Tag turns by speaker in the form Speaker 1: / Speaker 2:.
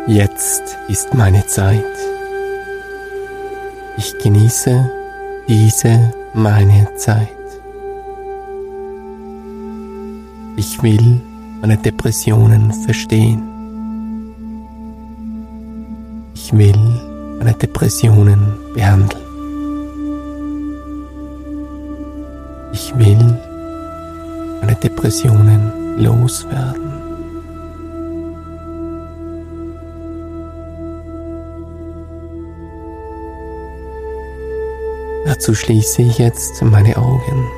Speaker 1: Jetzt ist meine Zeit. Ich genieße diese meine Zeit. Ich will meine Depressionen verstehen. Ich will meine Depressionen behandeln. Ich will meine Depressionen loswerden. Dazu schließe ich jetzt meine Augen.